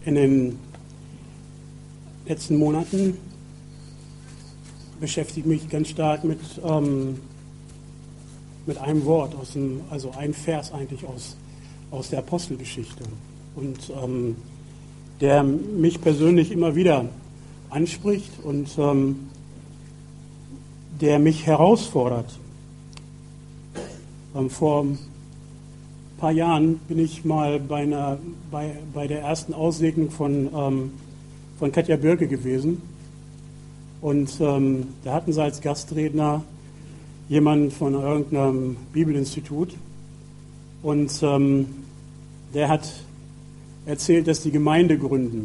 In den letzten Monaten beschäftige ich mich ganz stark mit einem Wort, also ein Vers eigentlich aus der Apostelgeschichte. Und der mich persönlich immer wieder anspricht und der mich herausfordert. Vor ein paar Jahren bin ich mal bei der ersten Aussegnung von Katja Birke gewesen. Und da hatten sie als Gastredner jemanden von irgendeinem Bibelinstitut. Und der hat erzählt, dass die Gemeinde gründen.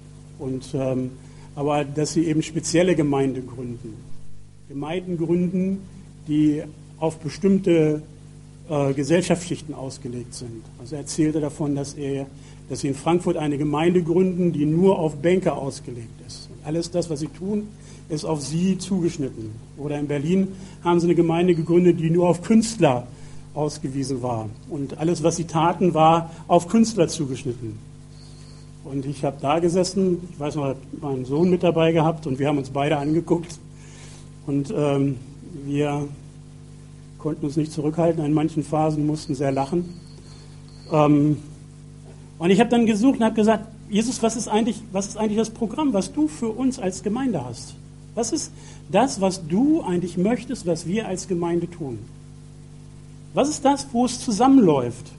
Aber dass sie eben spezielle Gemeinde gründen. Gemeinden gründen, die auf bestimmte Gesellschaftsschichten ausgelegt sind. Also er erzählte davon, dass sie in Frankfurt eine Gemeinde gründen, die nur auf Banker ausgelegt ist. Und alles das, was sie tun, ist auf sie zugeschnitten. Oder in Berlin haben sie eine Gemeinde gegründet, die nur auf Künstler ausgewiesen war. Und alles, was sie taten, war auf Künstler zugeschnitten. Und ich habe da gesessen, ich weiß noch, meinen Sohn mit dabei gehabt und wir haben uns beide angeguckt. Und wir konnten uns nicht zurückhalten, in manchen Phasen mussten sehr lachen. Und ich habe dann gesucht und habe gesagt, Jesus, was ist eigentlich das Programm, was du für uns als Gemeinde hast? Was ist das, was du eigentlich möchtest, was wir als Gemeinde tun? Was ist das, wo es zusammenläuft?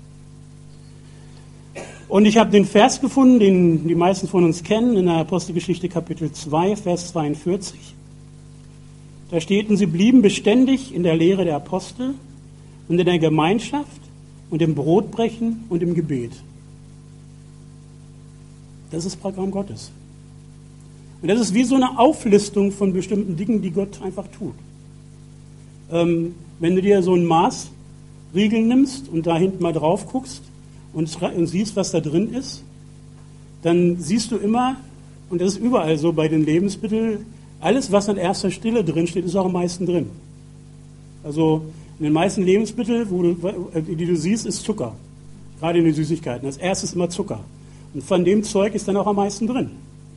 Und ich habe den Vers gefunden, den die meisten von uns kennen, in der Apostelgeschichte Kapitel 2, Vers 42. Da steht, und sie blieben beständig in der Lehre der Apostel und in der Gemeinschaft und im Brotbrechen und im Gebet. Das ist das Programm Gottes. Und das ist wie so eine Auflistung von bestimmten Dingen, die Gott einfach tut. Wenn du dir so ein Maßriegel nimmst und da hinten mal drauf guckst und siehst, was da drin ist, dann siehst du immer, und das ist überall so bei den Lebensmitteln, alles, was an erster Stelle drin steht, ist auch am meisten drin. Also in den meisten Lebensmitteln, die du siehst, ist Zucker. Gerade in den Süßigkeiten. Als erstes immer Zucker. Und von dem Zeug ist dann auch am meisten drin.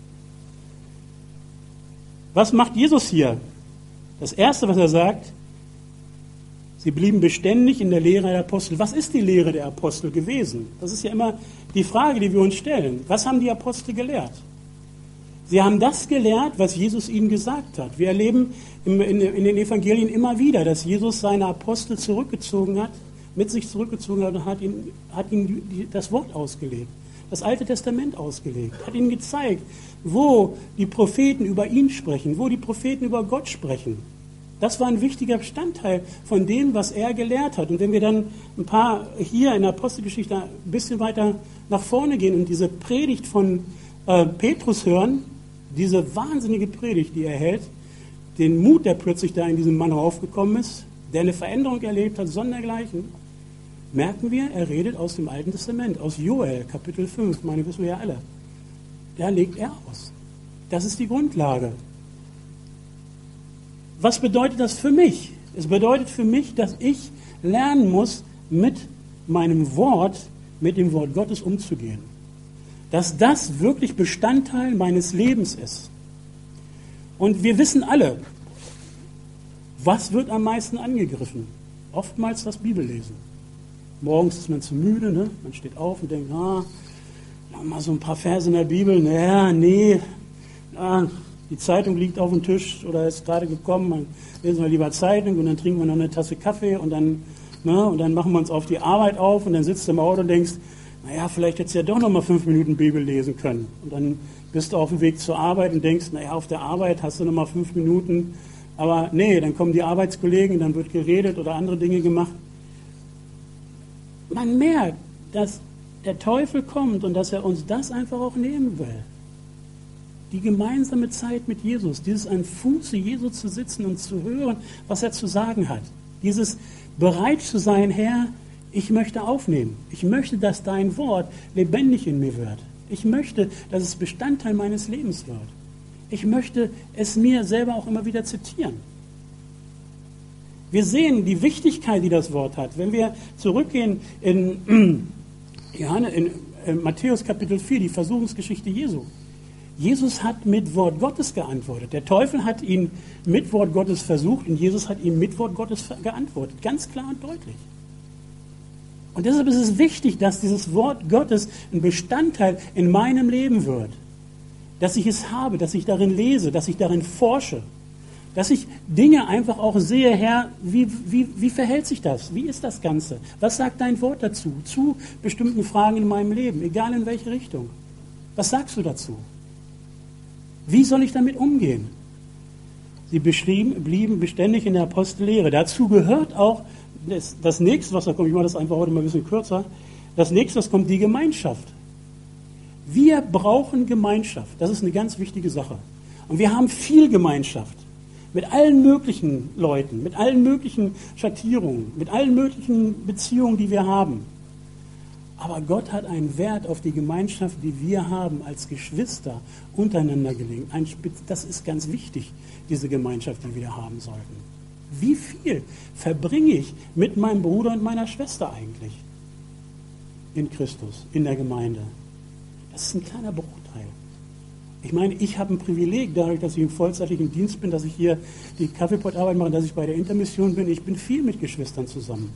Was macht Jesus hier? Das Erste, was er sagt, sie blieben beständig in der Lehre der Apostel. Was ist die Lehre der Apostel gewesen? Das ist ja immer die Frage, die wir uns stellen. Was haben die Apostel gelehrt? Sie haben das gelehrt, was Jesus ihnen gesagt hat. Wir erleben in den Evangelien immer wieder, dass Jesus seine Apostel mit sich zurückgezogen hat und hat ihnen das Wort ausgelegt, das Alte Testament ausgelegt, hat ihnen gezeigt, wo die Propheten über ihn sprechen, wo die Propheten über Gott sprechen. Das war ein wichtiger Bestandteil von dem, was er gelehrt hat. Und wenn wir dann ein paar hier in der Apostelgeschichte ein bisschen weiter nach vorne gehen und diese Predigt von Petrus hören, diese wahnsinnige Predigt, die er hält, den Mut, der plötzlich da in diesem Mann raufgekommen ist, der eine Veränderung erlebt hat, sondergleichen, merken wir, er redet aus dem Alten Testament, aus Joel, Kapitel 5, meine, wissen wir ja alle. Da legt er aus. Das ist die Grundlage. Was bedeutet das für mich? Es bedeutet für mich, dass ich lernen muss, mit meinem Wort, mit dem Wort Gottes umzugehen. Dass das wirklich Bestandteil meines Lebens ist. Und wir wissen alle, was wird am meisten angegriffen? Oftmals das Bibellesen. Morgens ist man zu müde, ne? Man steht auf und denkt, noch mal so ein paar Verse in der Bibel, die Zeitung liegt auf dem Tisch oder ist gerade gekommen, dann lesen wir lieber Zeitung und dann trinken wir noch eine Tasse Kaffee und dann machen wir uns auf die Arbeit auf und dann sitzt du im Auto und denkst, vielleicht hättest du ja doch noch mal 5 Minuten Bibel lesen können. Und dann bist du auf dem Weg zur Arbeit und denkst, auf der Arbeit hast du noch mal 5 Minuten. Aber dann kommen die Arbeitskollegen, dann wird geredet oder andere Dinge gemacht. Man merkt, dass der Teufel kommt und dass er uns das einfach auch nehmen will. Die gemeinsame Zeit mit Jesus, dieses an Fuße Jesu zu sitzen und zu hören, was er zu sagen hat. Dieses bereit zu sein, Herr, ich möchte aufnehmen. Ich möchte, dass dein Wort lebendig in mir wird. Ich möchte, dass es Bestandteil meines Lebens wird. Ich möchte es mir selber auch immer wieder zitieren. Wir sehen die Wichtigkeit, die das Wort hat. Wenn wir zurückgehen in Matthäus Kapitel 4, die Versuchungsgeschichte Jesu. Jesus hat mit Wort Gottes geantwortet. Der Teufel hat ihn mit Wort Gottes versucht und Jesus hat ihm mit Wort Gottes geantwortet. Ganz klar und deutlich. Und deshalb ist es wichtig, dass dieses Wort Gottes ein Bestandteil in meinem Leben wird. Dass ich es habe, dass ich darin lese, dass ich darin forsche. Dass ich Dinge einfach auch sehe, Herr, wie verhält sich das? Wie ist das Ganze? Was sagt dein Wort dazu? Zu bestimmten Fragen in meinem Leben, egal in welche Richtung. Was sagst du dazu? Wie soll ich damit umgehen? Sie blieben beständig in der Apostellehre. Dazu gehört auch das Nächste, was da kommt, ich mache das einfach heute mal ein bisschen kürzer, das Nächste, was kommt, die Gemeinschaft. Wir brauchen Gemeinschaft. Das ist eine ganz wichtige Sache. Und wir haben viel Gemeinschaft. Mit allen möglichen Leuten, mit allen möglichen Schattierungen, mit allen möglichen Beziehungen, die wir haben. Aber Gott hat einen Wert auf die Gemeinschaft, die wir haben als Geschwister untereinander gelegt. Das ist ganz wichtig, diese Gemeinschaft, die wir haben sollten. Wie viel verbringe ich mit meinem Bruder und meiner Schwester eigentlich in Christus, in der Gemeinde? Das ist ein kleiner Bruchteil. Ich meine, ich habe ein Privileg, dadurch, dass ich im vollzeitlichen Dienst bin, dass ich hier die Kaffeepottarbeit mache, dass ich bei der Intermission bin. Ich bin viel mit Geschwistern zusammen.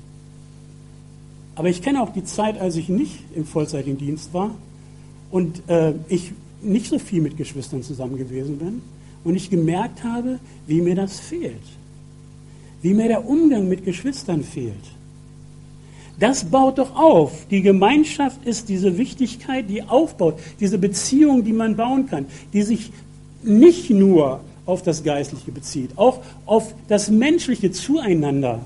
Aber ich kenne auch die Zeit, als ich nicht im vollzeitigen Dienst war und ich nicht so viel mit Geschwistern zusammen gewesen bin und ich gemerkt habe, wie mir das fehlt. Wie mir der Umgang mit Geschwistern fehlt. Das baut doch auf. Die Gemeinschaft ist diese Wichtigkeit, die aufbaut, diese Beziehung, die man bauen kann, die sich nicht nur auf das Geistliche bezieht, auch auf das menschliche Zueinander.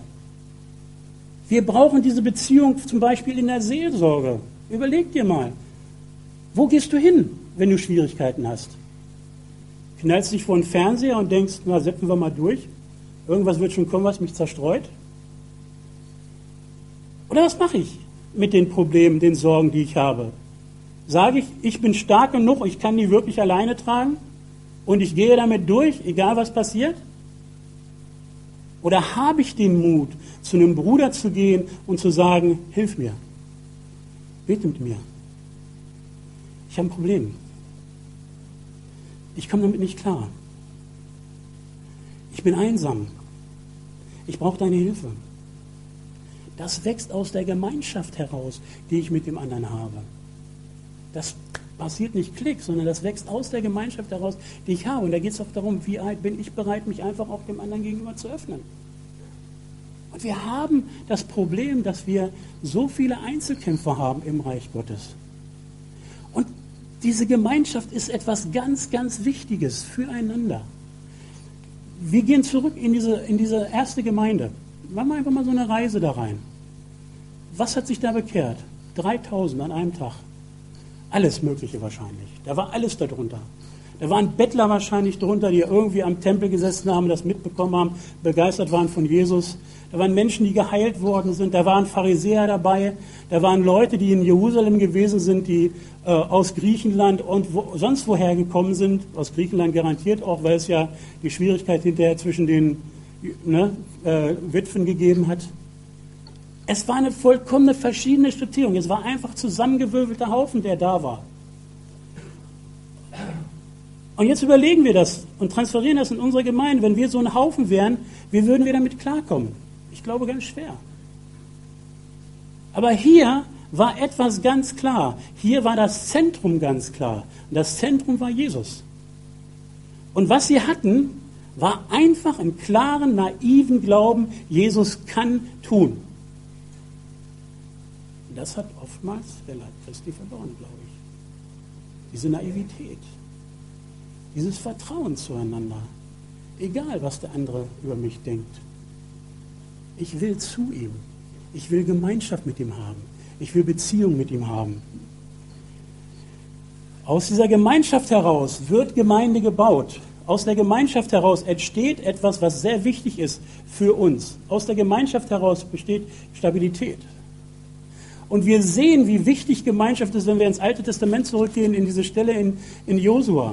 Wir brauchen diese Beziehung zum Beispiel in der Seelsorge. Überleg dir mal, wo gehst du hin, wenn du Schwierigkeiten hast? Knallst dich vor den Fernseher und denkst, na, setzen wir mal durch. Irgendwas wird schon kommen, was mich zerstreut. Oder was mache ich mit den Problemen, den Sorgen, die ich habe? Sage ich, ich bin stark genug, ich kann die wirklich alleine tragen und ich gehe damit durch, egal was passiert? Oder habe ich den Mut, zu einem Bruder zu gehen und zu sagen, hilf mir, bete mit mir. Ich habe ein Problem. Ich komme damit nicht klar. Ich bin einsam. Ich brauche deine Hilfe. Das wächst aus der Gemeinschaft heraus, die ich mit dem anderen habe. Das passiert nicht klick, sondern das wächst aus der Gemeinschaft heraus, die ich habe. Und da geht es auch darum, wie bin ich bereit, mich einfach auch dem anderen gegenüber zu öffnen. Und wir haben das Problem, dass wir so viele Einzelkämpfer haben im Reich Gottes. Und diese Gemeinschaft ist etwas ganz, ganz Wichtiges füreinander. Wir gehen zurück in diese erste Gemeinde. Machen wir einfach mal so eine Reise da rein. Was hat sich da bekehrt? 3000 an einem Tag. Alles Mögliche wahrscheinlich. Da war alles darunter. Da waren Bettler wahrscheinlich drunter, die irgendwie am Tempel gesessen haben, das mitbekommen haben, begeistert waren von Jesus. Da waren Menschen, die geheilt worden sind. Da waren Pharisäer dabei. Da waren Leute, die in Jerusalem gewesen sind, die aus Griechenland und sonst woher gekommen sind. Aus Griechenland garantiert auch, weil es ja die Schwierigkeit hinterher zwischen den Witwen gegeben hat. Es war eine vollkommene verschiedene Schattierung. Es war einfach zusammengewürfelter Haufen, der da war. Und jetzt überlegen wir das und transferieren das in unsere Gemeinde. Wenn wir so ein Haufen wären, wie würden wir damit klarkommen? Ich glaube, ganz schwer. Aber hier war etwas ganz klar. Hier war das Zentrum ganz klar. Und das Zentrum war Jesus. Und was sie hatten, war einfach einen klaren, naiven Glauben, Jesus kann tun. Und das hat oftmals der Leib Christi verloren, glaube ich. Diese Naivität, dieses Vertrauen zueinander, egal was der andere über mich denkt. Ich will zu ihm, ich will Gemeinschaft mit ihm haben, ich will Beziehung mit ihm haben. Aus dieser Gemeinschaft heraus wird Gemeinde gebaut. Aus der Gemeinschaft heraus entsteht etwas, was sehr wichtig ist für uns. Aus der Gemeinschaft heraus besteht Stabilität. Und wir sehen, wie wichtig Gemeinschaft ist, wenn wir ins Alte Testament zurückgehen, in diese Stelle in Josua.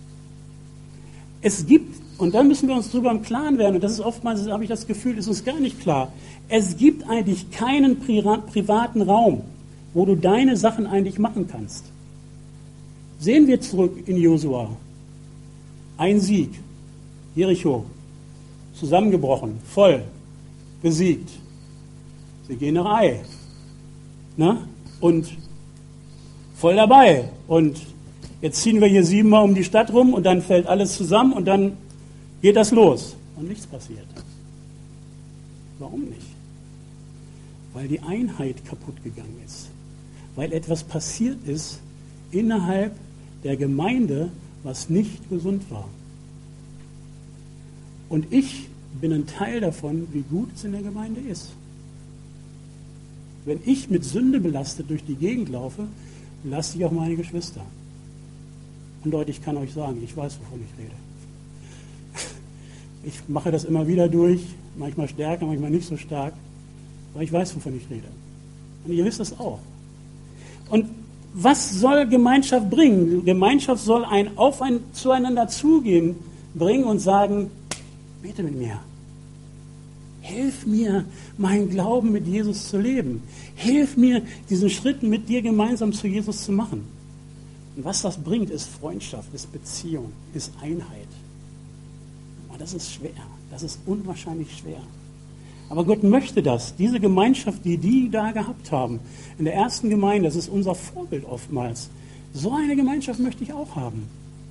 Es gibt, und da müssen wir uns drüber im Klaren werden, und das ist oftmals, habe ich das Gefühl, ist uns gar nicht klar, es gibt eigentlich keinen privaten Raum, wo du deine Sachen eigentlich machen kannst. Sehen wir zurück in Josua. Ein Sieg. Jericho. Zusammengebrochen. Voll. Besiegt. Sie gehen nach Ai. Na? Und voll dabei. Und jetzt ziehen wir hier 7-mal um die Stadt rum und dann fällt alles zusammen und dann geht das los. Und nichts passiert. Warum nicht? Weil die Einheit kaputt gegangen ist. Weil etwas passiert ist innerhalb der Gemeinde, was nicht gesund war. Und ich bin ein Teil davon, wie gut es in der Gemeinde ist. Wenn ich mit Sünde belastet durch die Gegend laufe, belaste ich auch meine Geschwister. Und Leute, ich kann euch sagen, ich weiß, wovon ich rede. Ich mache das immer wieder durch, manchmal stärker, manchmal nicht so stark, aber ich weiß, wovon ich rede. Und ihr wisst das auch. Und was soll Gemeinschaft bringen? Gemeinschaft soll ein zueinander zugehen bringen und sagen, bete mit mir. Hilf mir, meinen Glauben mit Jesus zu leben. Hilf mir, diesen Schritt mit dir gemeinsam zu Jesus zu machen. Und was das bringt, ist Freundschaft, ist Beziehung, ist Einheit. Und das ist schwer. Das ist unwahrscheinlich schwer. Aber Gott möchte das. Diese Gemeinschaft, die da gehabt haben, in der ersten Gemeinde, das ist unser Vorbild oftmals. So eine Gemeinschaft möchte ich auch haben.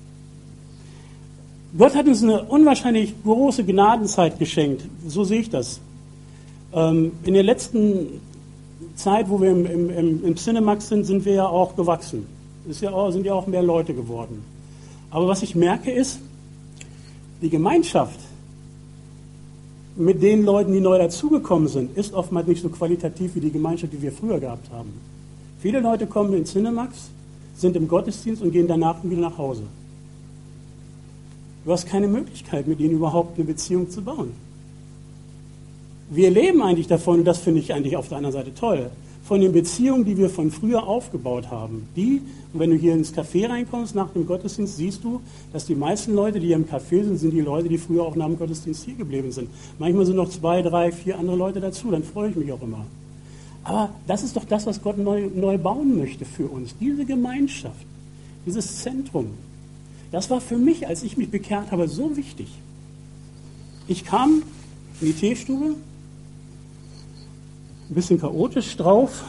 Gott hat uns eine unwahrscheinlich große Gnadenzeit geschenkt. So sehe ich das. In der letzten Zeit, wo wir im Cinemax sind wir ja auch gewachsen. Sind ja auch mehr Leute geworden. Aber was ich merke ist, die Gemeinschaft mit den Leuten, die neu dazugekommen sind, ist oftmals nicht so qualitativ wie die Gemeinschaft, die wir früher gehabt haben. Viele Leute kommen in Cinemax, sind im Gottesdienst und gehen danach wieder nach Hause. Du hast keine Möglichkeit, mit ihnen überhaupt eine Beziehung zu bauen. Wir leben eigentlich davon, und das finde ich eigentlich auf der anderen Seite toll, von den Beziehungen, die wir von früher aufgebaut haben. Und wenn du hier ins Café reinkommst nach dem Gottesdienst, siehst du, dass die meisten Leute, die hier im Café sind die Leute, die früher auch nach dem Gottesdienst hier geblieben sind. Manchmal sind noch 2, 3, 4 andere Leute dazu, dann freue ich mich auch immer. Aber das ist doch das, was Gott neu bauen möchte für uns. Diese Gemeinschaft, dieses Zentrum. Das war für mich, als ich mich bekehrt habe, so wichtig. Ich kam in die Teestube, ein bisschen chaotisch drauf.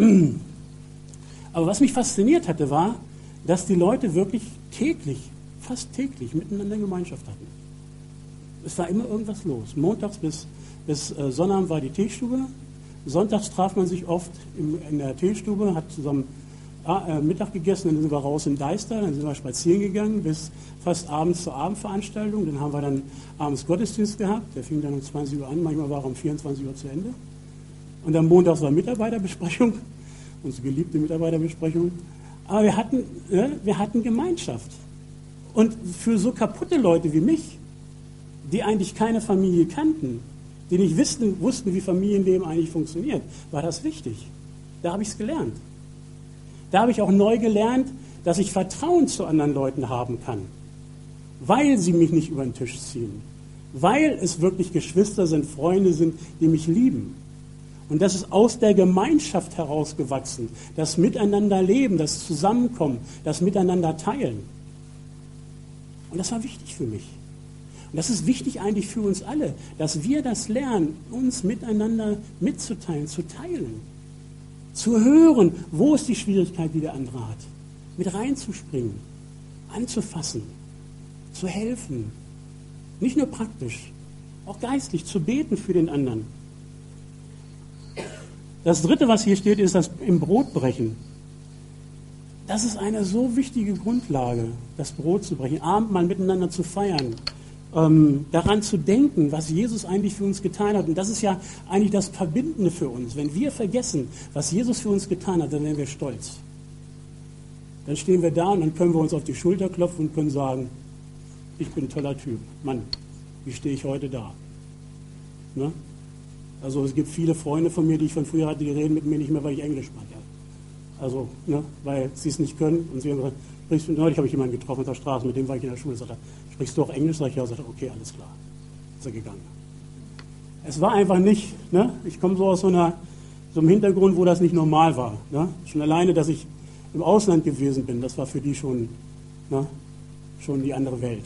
Aber was mich fasziniert hatte, war, dass die Leute wirklich fast täglich miteinander Gemeinschaft hatten. Es war immer irgendwas los. Montags bis Sonnabend war die Teestube. Sonntags traf man sich oft in der Teestube, hat zusammen Mittag gegessen, dann sind wir raus in Deister, dann sind wir spazieren gegangen bis fast abends zur Abendveranstaltung. Dann haben wir dann abends Gottesdienst gehabt, der fing dann um 20 Uhr an, manchmal war er um 24 Uhr zu Ende. Und dann montags war Mitarbeiterbesprechung, unsere geliebte Mitarbeiterbesprechung. Aber wir hatten Gemeinschaft. Und für so kaputte Leute wie mich, die eigentlich keine Familie kannten, die nicht wussten, wie Familienleben eigentlich funktioniert, war das wichtig. Da habe ich es gelernt. Da habe ich auch neu gelernt, dass ich Vertrauen zu anderen Leuten haben kann, weil sie mich nicht über den Tisch ziehen, weil es wirklich Geschwister sind, Freunde sind, die mich lieben. Und das ist aus der Gemeinschaft herausgewachsen, das Miteinanderleben, das Zusammenkommen, das Miteinander teilen. Und das war wichtig für mich. Und das ist wichtig eigentlich für uns alle, dass wir das lernen, uns miteinander mitzuteilen, zu teilen. Zu hören, wo ist die Schwierigkeit, die der andere hat. Mit reinzuspringen, anzufassen, zu helfen. Nicht nur praktisch, auch geistlich, zu beten für den anderen. Das Dritte, was hier steht, ist das im Brotbrechen. Das ist eine so wichtige Grundlage, das Brot zu brechen, Abendmahl miteinander zu feiern, daran zu denken, was Jesus eigentlich für uns getan hat. Und das ist ja eigentlich das Verbindende für uns. Wenn wir vergessen, was Jesus für uns getan hat, dann werden wir stolz. Dann stehen wir da und dann können wir uns auf die Schulter klopfen und können sagen, ich bin ein toller Typ. Mann, wie stehe ich heute da? Ne? Also es gibt viele Freunde von mir, die ich von früher hatte, die reden mit mir nicht mehr, weil ich Englisch spreche. Also, ne, weil sie es nicht können. Und sie haben gesagt, neulich habe ich jemanden getroffen auf der Straße, mit dem war ich in der Schule, sagte, sprichst du auch Englisch? Sag ich, ja, sagte, okay, alles klar. Ist er gegangen. Es war einfach nicht, ne? Ich komme so aus so einer so einem Hintergrund, wo das nicht normal war. Ne? Schon alleine, dass ich im Ausland gewesen bin, das war für die schon die andere Welt.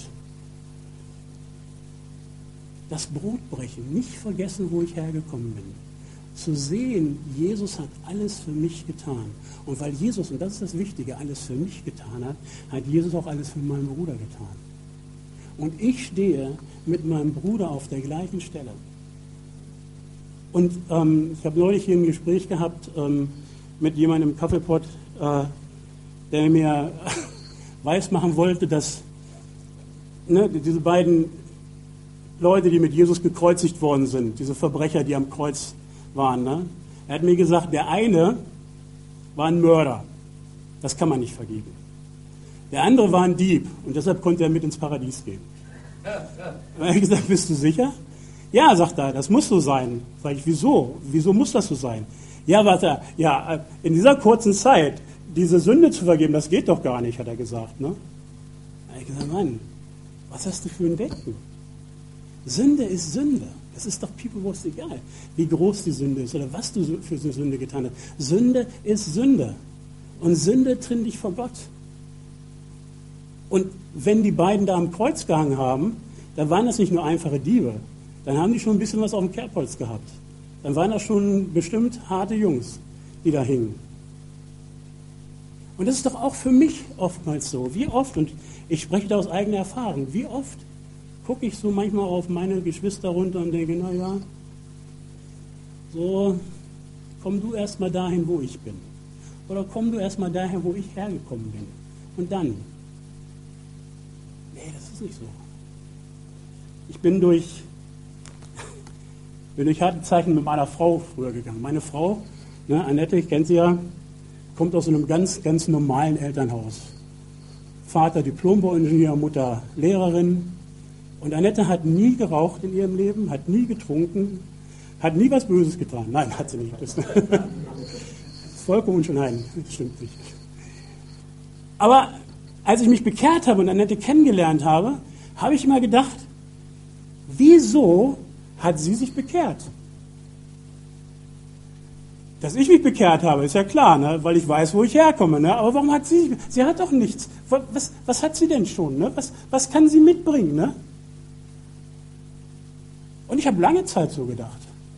Das Brotbrechen, nicht vergessen, wo ich hergekommen bin. Zu sehen, Jesus hat alles für mich getan. Und weil Jesus, und das ist das Wichtige, alles für mich getan hat, hat Jesus auch alles für meinen Bruder getan. Und ich stehe mit meinem Bruder auf der gleichen Stelle. Und ich habe neulich hier ein Gespräch gehabt mit jemandem im Kaffeepott, der mir weismachen wollte, dass diese beiden Leute, die mit Jesus gekreuzigt worden sind, diese Verbrecher, die am Kreuz waren, ne? Er hat mir gesagt, der eine war ein Mörder, das kann man nicht vergeben. Der andere war ein Dieb und deshalb konnte er mit ins Paradies gehen. Da habe ich gesagt, bist du sicher? Ja, sagt er, das muss so sein. Sag ich, wieso? Wieso muss das so sein? Ja, warte, ja, in dieser kurzen Zeit diese Sünde zu vergeben, das geht doch gar nicht, hat er gesagt. Ne? Da habe ich gesagt, Mann, was hast du für ein Denken? Sünde ist Sünde. Es ist doch piepewurst egal, wie groß die Sünde ist oder was du für eine Sünde getan hast. Sünde ist Sünde. Und Sünde trennt dich vor Gott. Und wenn die beiden da am Kreuz gehangen haben, dann waren das nicht nur einfache Diebe. Dann haben die schon ein bisschen was auf dem Kerbholz gehabt. Dann waren das schon bestimmt harte Jungs, die da hingen. Und das ist doch auch für mich oftmals so. Wie oft, und ich spreche da aus eigener Erfahrung, wie oft gucke ich so manchmal auf meine Geschwister runter und denke, naja, so, komm du erst mal dahin, wo ich bin. Oder komm du erst mal dahin, wo ich hergekommen bin. Und dann. Nee, das ist nicht so. Ich bin durch harte Zeichen mit meiner Frau früher gegangen. Meine Frau, Annette, ich kenne sie ja, kommt aus einem ganz, ganz normalen Elternhaus. Vater Diplombauingenieur, Mutter Lehrerin. Und Annette hat nie geraucht in ihrem Leben, hat nie getrunken, hat nie was Böses getan. Nein, hat sie nicht. Das ist vollkommen schon nein, das stimmt nicht. Aber als ich mich bekehrt habe und Annette kennengelernt habe, habe ich immer gedacht, wieso hat sie sich bekehrt? Dass ich mich bekehrt habe, ist ja klar, ne? Weil ich weiß, wo ich herkomme. Ne? Aber warum hat sie hat doch nichts. Was hat sie denn schon? Ne? Was kann sie mitbringen? Ne? Und ich habe lange Zeit so gedacht.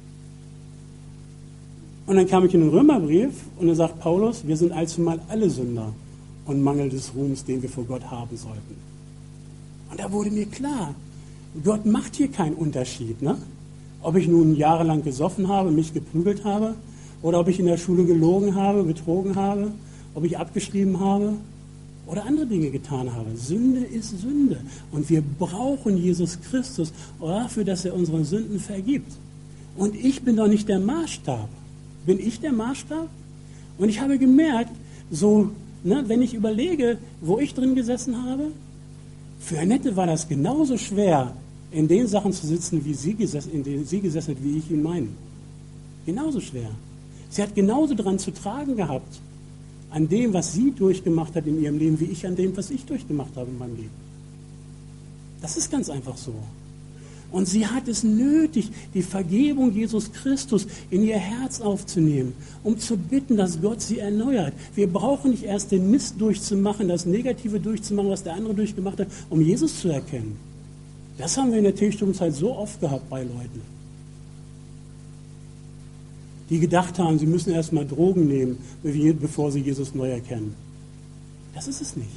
Und dann kam ich in den Römerbrief und dann sagt Paulus, wir sind allzumal alle Sünder und Mangel des Ruhms, den wir vor Gott haben sollten. Und da wurde mir klar, Gott macht hier keinen Unterschied. Ne? Ob ich nun jahrelang gesoffen habe, mich geprügelt habe, oder ob ich in der Schule gelogen habe, betrogen habe, ob ich abgeschrieben habe oder andere Dinge getan habe. Sünde ist Sünde. Und wir brauchen Jesus Christus dafür, dass er unsere Sünden vergibt. Und ich bin doch nicht der Maßstab. Bin ich der Maßstab? Und ich habe gemerkt, wenn ich überlege, wo ich drin gesessen habe, für Annette war das genauso schwer, in den Sachen zu sitzen, in denen sie gesessen hat, wie ich in meinen. Genauso schwer. Sie hat genauso dran zu tragen gehabt, an dem, was sie durchgemacht hat in ihrem Leben, wie ich an dem, was ich durchgemacht habe in meinem Leben. Das ist ganz einfach so. Und sie hat es nötig, die Vergebung Jesus Christus in ihr Herz aufzunehmen, um zu bitten, dass Gott sie erneuert. Wir brauchen nicht erst den Mist durchzumachen, das Negative durchzumachen, was der andere durchgemacht hat, um Jesus zu erkennen. Das haben wir in der Tischstubenzeit so oft gehabt bei Leuten, die gedacht haben, sie müssen erst mal Drogen nehmen, bevor sie Jesus neu erkennen. Das ist es nicht.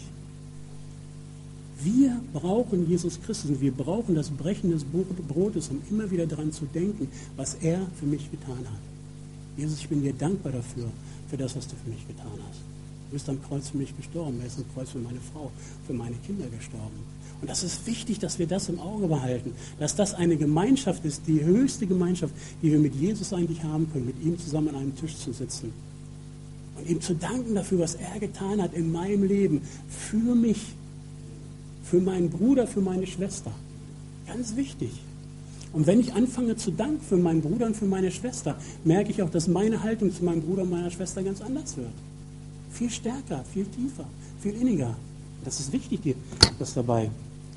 Wir brauchen Jesus Christus und wir brauchen das Brechen des Brotes, um immer wieder daran zu denken, was er für mich getan hat. Jesus, ich bin dir dankbar dafür, für das, was du für mich getan hast. Du bist am Kreuz für mich gestorben, er ist am Kreuz für meine Frau, für meine Kinder gestorben. Und das ist wichtig, dass wir das im Auge behalten, dass das eine Gemeinschaft ist, die höchste Gemeinschaft, die wir mit Jesus eigentlich haben können, mit ihm zusammen an einem Tisch zu sitzen. Und ihm zu danken dafür, was er getan hat in meinem Leben, für mich, für meinen Bruder, für meine Schwester. Ganz wichtig. Und wenn ich anfange zu danken für meinen Bruder und für meine Schwester, merke ich auch, dass meine Haltung zu meinem Bruder und meiner Schwester ganz anders wird. Viel stärker, viel tiefer, viel inniger. Das ist wichtig, das dabei.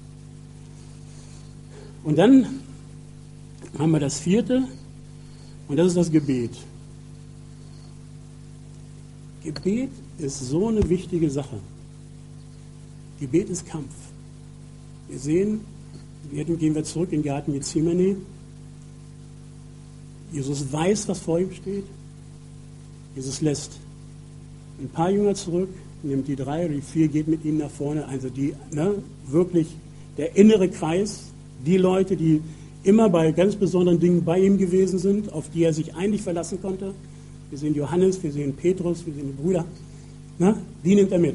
Und dann haben wir das vierte, und das ist das Gebet. Gebet ist so eine wichtige Sache. Gebet ist Kampf. Wir sehen, gehen wir zurück in den Garten Gethsemane. Jesus weiß, was vor ihm steht. Jesus lässt ein paar Jünger zurück, nimmt die 3 oder die 4, geht mit ihnen nach vorne. Also wirklich der innere Kreis, die Leute, die immer bei ganz besonderen Dingen bei ihm gewesen sind, auf die er sich eigentlich verlassen konnte. Wir sehen Johannes, wir sehen Petrus, wir sehen die Brüder. Die nimmt er mit.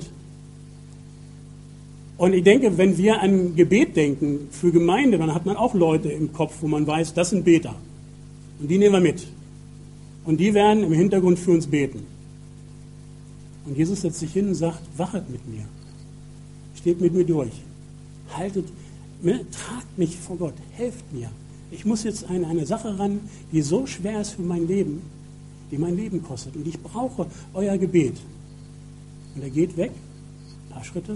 Und ich denke, wenn wir an Gebet denken für Gemeinde, dann hat man auch Leute im Kopf, wo man weiß, das sind Beter. Und die nehmen wir mit. Und die werden im Hintergrund für uns beten. Und Jesus setzt sich hin und sagt, wachet mit mir. Steht mit mir durch. Tragt mich vor Gott. Helft mir. Ich muss jetzt an eine Sache ran, die so schwer ist für mein Leben, die mein Leben kostet. Und ich brauche euer Gebet. Und er geht weg, ein paar Schritte,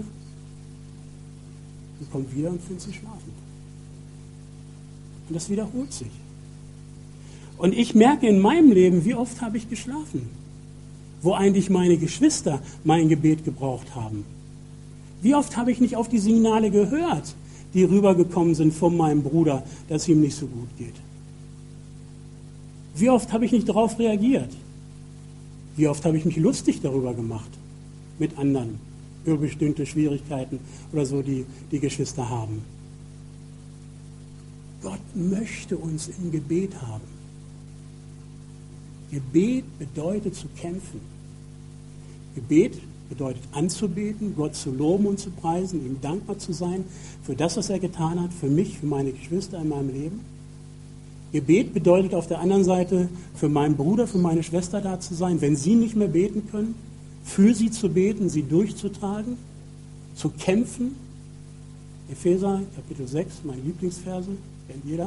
und kommt wieder und findet sie schlafen. Und das wiederholt sich. Und ich merke in meinem Leben, wie oft habe ich geschlafen, wo eigentlich meine Geschwister mein Gebet gebraucht haben. Wie oft habe ich nicht auf die Signale gehört, die rübergekommen sind von meinem Bruder, dass es ihm nicht so gut geht. Wie oft habe ich nicht darauf reagiert? Wie oft habe ich mich lustig darüber gemacht mit anderen über bestimmte Schwierigkeiten oder so, die Geschwister haben. Gott möchte uns im Gebet haben. Gebet bedeutet zu kämpfen. Gebet bedeutet anzubeten, Gott zu loben und zu preisen, ihm dankbar zu sein für das, was er getan hat, für mich, für meine Geschwister in meinem Leben. Gebet bedeutet auf der anderen Seite für meinen Bruder, für meine Schwester da zu sein, wenn sie nicht mehr beten können, für sie zu beten, sie durchzutragen, zu kämpfen. Epheser, Kapitel 6, meine Lieblingsverse, kennt jeder.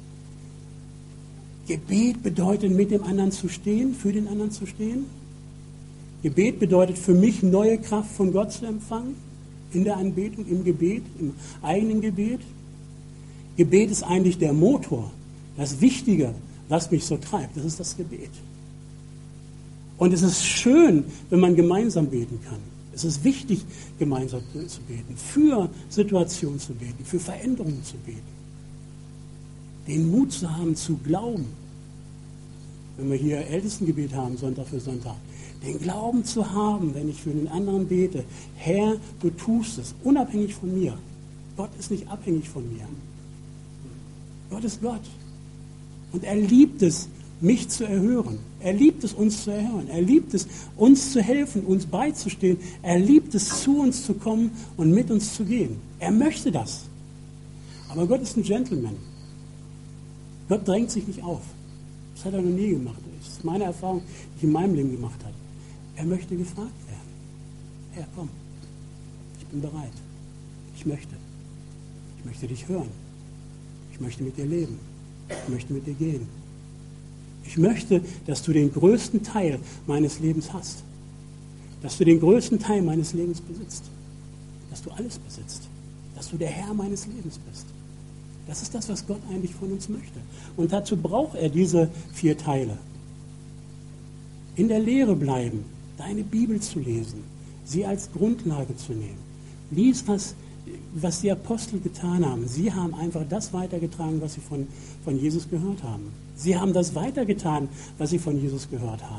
Gebet bedeutet, mit dem anderen zu stehen, für den anderen zu stehen. Gebet bedeutet für mich, neue Kraft von Gott zu empfangen, in der Anbetung, im Gebet, im eigenen Gebet. Gebet ist eigentlich der Motor, das Wichtige, was mich so treibt. Das ist das Gebet. Und es ist schön, wenn man gemeinsam beten kann. Es ist wichtig, gemeinsam zu beten, für Situationen zu beten, für Veränderungen zu beten. Den Mut zu haben, zu glauben. Wenn wir hier Ältestengebet haben, Sonntag für Sonntag. Den Glauben zu haben, wenn ich für den anderen bete. Herr, du tust es, unabhängig von mir. Gott ist nicht abhängig von mir. Gott ist Gott. Und er liebt es, mich zu erhören. Er liebt es, uns zu erhören. Er liebt es, uns zu helfen, uns beizustehen. Er liebt es, zu uns zu kommen und mit uns zu gehen. Er möchte das. Aber Gott ist ein Gentleman. Gott drängt sich nicht auf. Das hat er noch nie gemacht. Das ist meine Erfahrung, die ich in meinem Leben gemacht habe. Er möchte gefragt werden. Herr, komm. Ich bin bereit. Ich möchte. Ich möchte dich hören. Ich möchte mit dir leben. Ich möchte mit dir gehen. Ich möchte, dass du den größten Teil meines Lebens hast. Dass du den größten Teil meines Lebens besitzt. Dass du alles besitzt. Dass du der Herr meines Lebens bist. Das ist das, was Gott eigentlich von uns möchte. Und dazu braucht er diese 4 Teile. In der Lehre bleiben, deine Bibel zu lesen, sie als Grundlage zu nehmen. Lies, was die Apostel getan haben. Sie haben einfach das weitergetragen, was sie von Jesus gehört haben. Sie haben das weitergetan, was sie von Jesus gehört haben.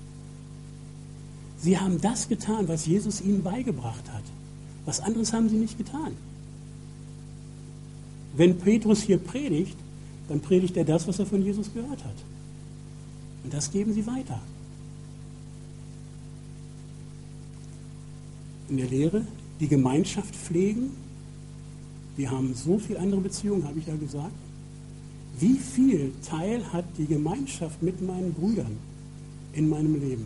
Sie haben das getan, was Jesus ihnen beigebracht hat. Was anderes haben sie nicht getan. Wenn Petrus hier predigt, dann predigt er das, was er von Jesus gehört hat. Und das geben sie weiter. In der Lehre die Gemeinschaft pflegen. Wir haben so viele andere Beziehungen, habe ich ja gesagt. Wie viel Teil hat die Gemeinschaft mit meinen Brüdern in meinem Leben?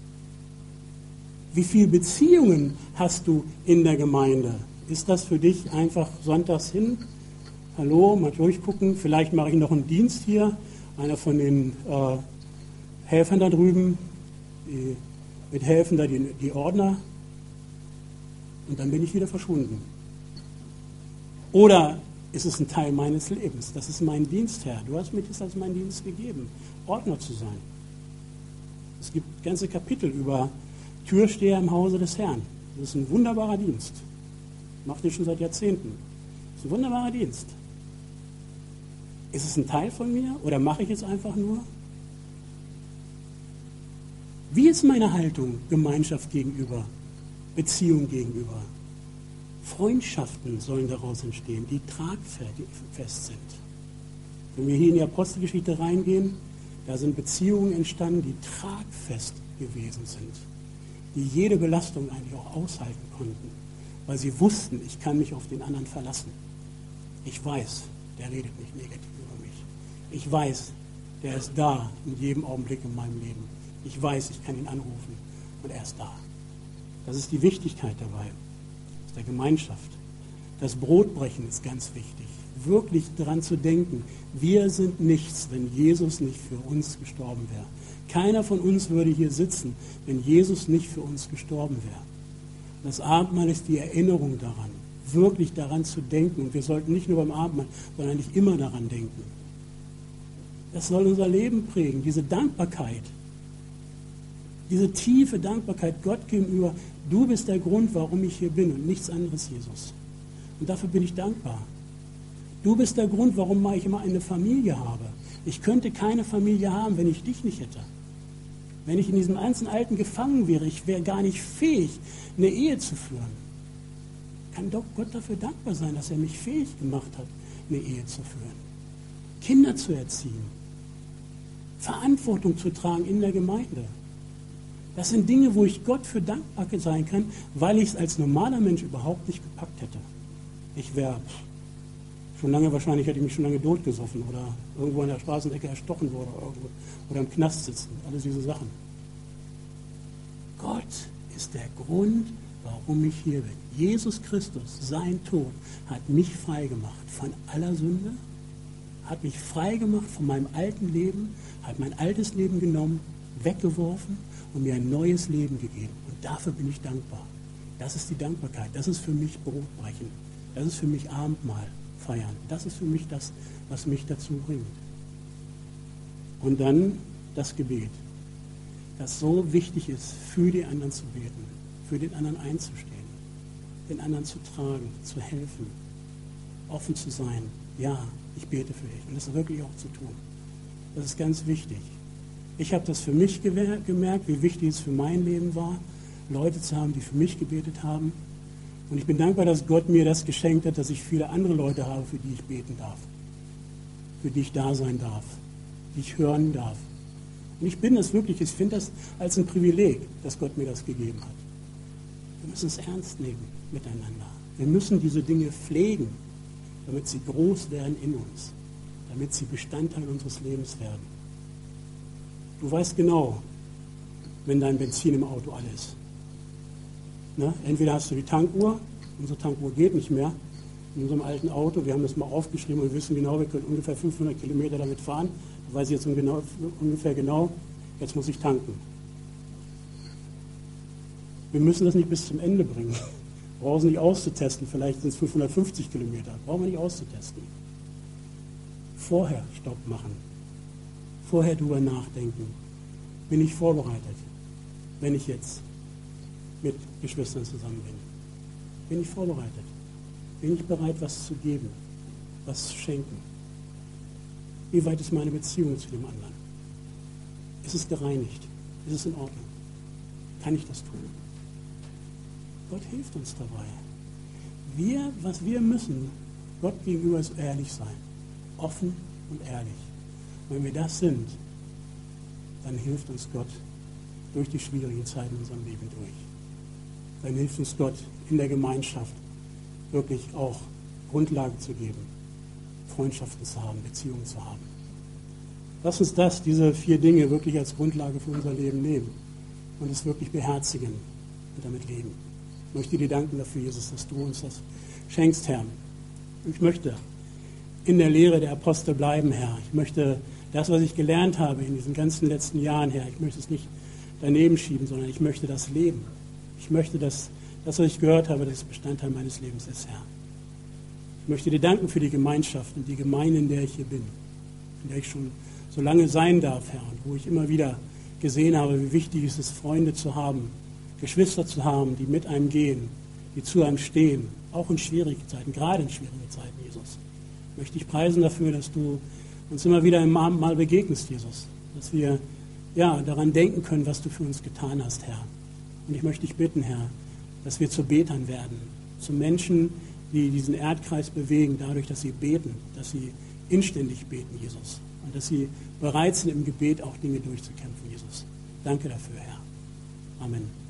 Wie viele Beziehungen hast du in der Gemeinde? Ist das für dich einfach sonntags hin? Hallo, mal durchgucken. Vielleicht mache ich noch einen Dienst hier. Einer von den Helfern da drüben, die mithelfen da die Ordner. Und dann bin ich wieder verschwunden. Oder ist es ein Teil meines Lebens? Das ist mein Dienstherr. Du hast mir das als meinen Dienst gegeben, Ordner zu sein. Es gibt ganze Kapitel über Türsteher im Hause des Herrn. Das ist ein wunderbarer Dienst. Macht den schon seit Jahrzehnten. Das ist ein wunderbarer Dienst. Ist es ein Teil von mir oder mache ich es einfach nur? Wie ist meine Haltung Gemeinschaft gegenüber, Beziehung gegenüber? Freundschaften sollen daraus entstehen, die tragfest sind. Wenn wir hier in die Apostelgeschichte reingehen, da sind Beziehungen entstanden, die tragfest gewesen sind, die jede Belastung eigentlich auch aushalten konnten, weil sie wussten, ich kann mich auf den anderen verlassen. Ich weiß, der redet nicht negativ über mich. Ich weiß, der ist da in jedem Augenblick in meinem Leben. Ich weiß, ich kann ihn anrufen und er ist da. Das ist die Wichtigkeit dabei, der Gemeinschaft. Das Brotbrechen ist ganz wichtig. Wirklich daran zu denken, wir sind nichts, wenn Jesus nicht für uns gestorben wäre. Keiner von uns würde hier sitzen, wenn Jesus nicht für uns gestorben wäre. Das Abendmahl ist die Erinnerung daran, wirklich daran zu denken. Und wir sollten nicht nur beim Abendmahl, sondern nicht immer daran denken. Das soll unser Leben prägen, diese Dankbarkeit. Diese tiefe Dankbarkeit Gott gegenüber. Du bist der Grund, warum ich hier bin und nichts anderes, Jesus. Und dafür bin ich dankbar. Du bist der Grund, warum ich immer eine Familie habe. Ich könnte keine Familie haben, wenn ich dich nicht hätte. Wenn ich in diesem einzelnen Alten gefangen wäre, ich wäre gar nicht fähig, eine Ehe zu führen. Kann doch Gott dafür dankbar sein, dass er mich fähig gemacht hat, eine Ehe zu führen. Kinder zu erziehen. Verantwortung zu tragen in der Gemeinde. Das sind Dinge, wo ich Gott für dankbar sein kann, weil ich es als normaler Mensch überhaupt nicht gepackt hätte. Ich wäre schon lange, wahrscheinlich hätte ich mich schon lange totgesoffen oder irgendwo an der Straßenecke erstochen oder im Knast sitzen. Alles diese Sachen. Gott ist der Grund, warum ich hier bin. Jesus Christus, sein Tod, hat mich frei gemacht von aller Sünde, hat mich frei gemacht von meinem alten Leben, hat mein altes Leben genommen, weggeworfen und mir ein neues Leben gegeben. Und dafür bin ich dankbar. Das ist die Dankbarkeit. Das ist für mich Brotbrechen. Das ist für mich Abendmahl feiern. Das ist für mich das, was mich dazu bringt. Und dann das Gebet, das so wichtig ist, für die anderen zu beten, für den anderen einzustehen, den anderen zu tragen, zu helfen, offen zu sein. Ja, ich bete für dich. Und das wirklich auch zu tun. Das ist ganz wichtig. Ich habe das für mich gemerkt, wie wichtig es für mein Leben war, Leute zu haben, die für mich gebetet haben. Und ich bin dankbar, dass Gott mir das geschenkt hat, dass ich viele andere Leute habe, für die ich beten darf, für die ich da sein darf, die ich hören darf. Und ich bin das wirklich, ich finde das als ein Privileg, dass Gott mir das gegeben hat. Wir müssen es ernst nehmen miteinander. Wir müssen diese Dinge pflegen, damit sie groß werden in uns, damit sie Bestandteil unseres Lebens werden. Du weißt genau, wenn dein Benzin im Auto alle ist. Ne? Entweder hast du die Tankuhr, unsere Tankuhr geht nicht mehr, in unserem alten Auto, wir haben das mal aufgeschrieben und wir wissen genau, wir können ungefähr 500 Kilometer damit fahren. Da weiß ich jetzt ungefähr genau, jetzt muss ich tanken. Wir müssen das nicht bis zum Ende bringen. Wir brauchen es nicht auszutesten, vielleicht sind es 550 Kilometer, brauchen wir nicht auszutesten. Vorher Stopp machen, vorher drüber nachdenken. Bin ich vorbereitet, wenn ich jetzt mit Geschwistern zusammen bin? Bin ich vorbereitet? Bin ich bereit, was zu geben, was zu schenken? Wie weit ist meine Beziehung zu dem anderen? Ist es gereinigt? Ist es in Ordnung? Kann ich das tun? Gott hilft uns dabei. Was wir müssen, Gott gegenüber ist ehrlich sein. Offen und ehrlich. Wenn wir das sind, dann hilft uns Gott durch die schwierigen Zeiten in unserem Leben durch. Dann hilft uns Gott in der Gemeinschaft wirklich auch Grundlage zu geben, Freundschaften zu haben, Beziehungen zu haben. Lass uns diese 4 Dinge wirklich als Grundlage für unser Leben nehmen und es wirklich beherzigen und damit leben. Ich möchte dir danken dafür, Jesus, dass du uns das schenkst, Herr. Ich möchte in der Lehre der Apostel bleiben, Herr. Ich möchte das, was ich gelernt habe in diesen ganzen letzten Jahren, Herr, ich möchte es nicht daneben schieben, sondern ich möchte das leben. Ich möchte, dass das, was ich gehört habe, das Bestandteil meines Lebens ist, Herr. Ich möchte dir danken für die Gemeinschaft und die Gemeinde, in der ich hier bin, in der ich schon so lange sein darf, Herr, und wo ich immer wieder gesehen habe, wie wichtig es ist, Freunde zu haben, Geschwister zu haben, die mit einem gehen, die zu einem stehen, auch in schwierigen Zeiten, gerade in schwierigen Zeiten, Jesus. Ich möchte dich preisen dafür, dass du uns immer wieder im Abendmahl begegnest, Jesus. Dass wir daran denken können, was du für uns getan hast, Herr. Und ich möchte dich bitten, Herr, dass wir zu Betern werden, zu Menschen, die diesen Erdkreis bewegen, dadurch, dass sie beten, dass sie inständig beten, Jesus. Und dass sie bereit sind, im Gebet auch Dinge durchzukämpfen, Jesus. Danke dafür, Herr. Amen.